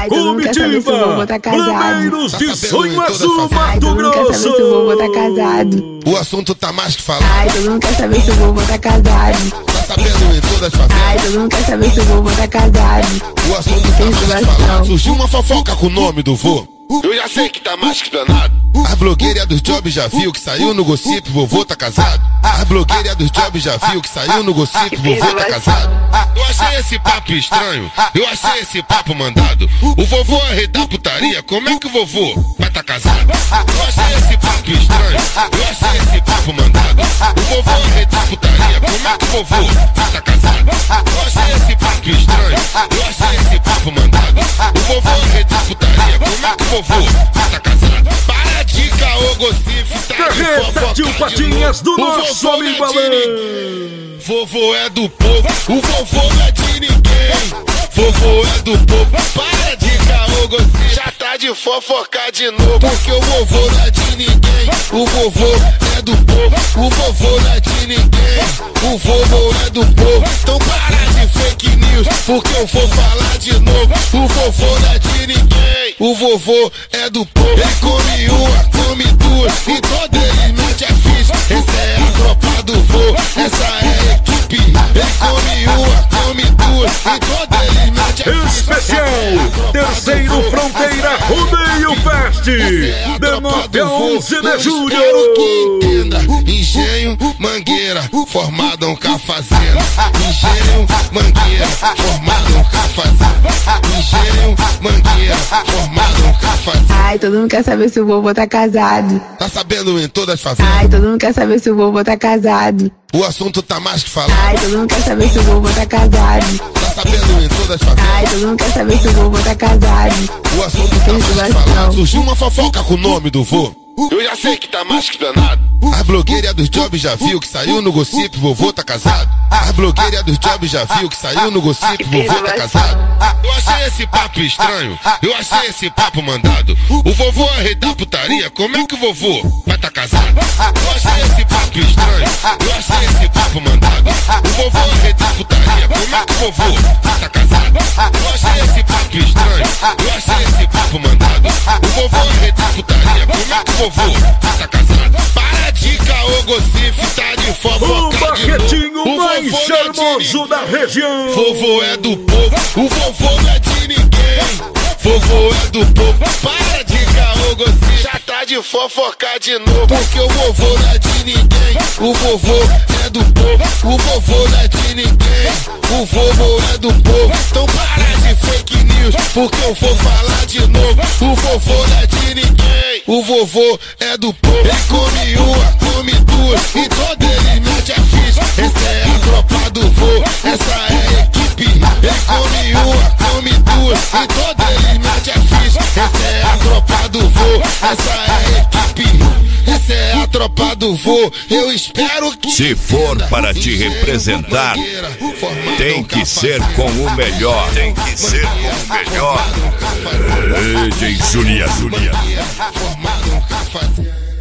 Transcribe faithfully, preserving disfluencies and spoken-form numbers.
Ai, comitiva Planeiros de Sonho Azul, Mato Grosso. Se o vovô tá casado. O assunto tá mais que falado. Ai, todo mundo quer saber se o vovô tá casado. Tá sabendo em todas as favelas. Ai, todo mundo quer saber se o vovô tá casado. O assunto tá mais que falado. Surgiu uma fofoca com o nome do vô. Eu já sei que tá mais que explanado. A blogueira dos jobs já viu que saiu no gossip, vovô tá casado. A blogueira dos jobs já viu que saiu no gossip, vovô tá casado. Eu achei esse papo estranho, eu achei esse papo mandado. O vovô é rei da putaria, como é que o vovô vai tá casado? Eu achei esse papo estranho, eu achei esse papo mandado. O vovô é rei da putaria, como é que o vovô vai tá casado? Eu achei esse papo estranho, eu achei esse papo mandado. O vovô é rei da putaria, como é que o vovô vai tá casado? Para de caô, gossip, tá de fofoca Tio Patinhas do nosso amigo Alan. Vovô é do povo, o vovô não é de ninguém. Vovô é do povo, para de caô, gossip, já tá de fofocar de novo. Porque o vovô não é de ninguém. O vovô é do povo, o vovô não é de ninguém. O vovô é do povo, então para de fake news, porque eu vou falar de novo. O vovô não é de ninguém. O vovô é do povo, ele come uma, come duas, e todo ele mete a ficha. Essa é a tropa do vô, essa é a equipe. Ele come uma, come duas, e todo ele mete a ficha. Especial Terceiro Fronteira Rodeio Fest, de nove a onze de julho. Quero que entenda, engenho, mangueira, formado um cafazendo. Engenho, mangueira, formado um cafazendo. Engenho, mangueira, formado um cafazendo. Ai, todo mundo quer saber se o vovô tá casado. Tá sabendo em todas as favelas. Ai, todo mundo quer saber se o vovô tá casado. O assunto tá mais que falado. Ai, todo mundo quer saber se o vovô tá casado. Tá sabendo em todas as favelas. Ai, todo mundo quer saber se o vovô tá casado. O assunto tá mais que falado. Surgiu uma fofoca com o nome do vô. Eu já sei que tá mais que explanado. A blogueira dos jobs já viu que saiu no gossip, vovô tá casado. A blogueira dos jobs já viu que saiu no gossip, vovô tá casado. Eu achei esse papo estranho, eu achei esse papo mandado. O vovô é rei da putaria, como é que o vovô vai tá casado? Eu achei esse papo estranho, eu achei esse papo mandado. O vovô é rei da putaria, como é que o vovô vai tá casado? Eu achei esse papo estranho, eu achei esse papo mandado. O vovô é rei da putaria, como é que o vovô vai tá casado? Para de caô, gossip, tá de fofoca. O barretinho mais charmoso da região. Vovô é do povo, o vovô não é de ninguém. Vovô é do povo, para de caô, gossip, já tá de fofocar de novo. Porque o vovô não é de ninguém. O vovô é do povo, o vovô não é de ninguém. O vovô é do povo, então para de fake news, porque eu vou falar de novo. O vovô não é de ninguém. O vovô é do povo, ele come uma, come duas, e todo ele mete a ficha. Essa é a tropa do vô, essa é a equipe. Ele come uma, come duas, e todo ele mete a ficha. Essa é a tropa do vô, essa é a equipe. Essa é a tropa do vô, eu espero que... Se for para te representar, tem que ser com o melhor. Tem que ser com o melhor. D J Julia, Julia.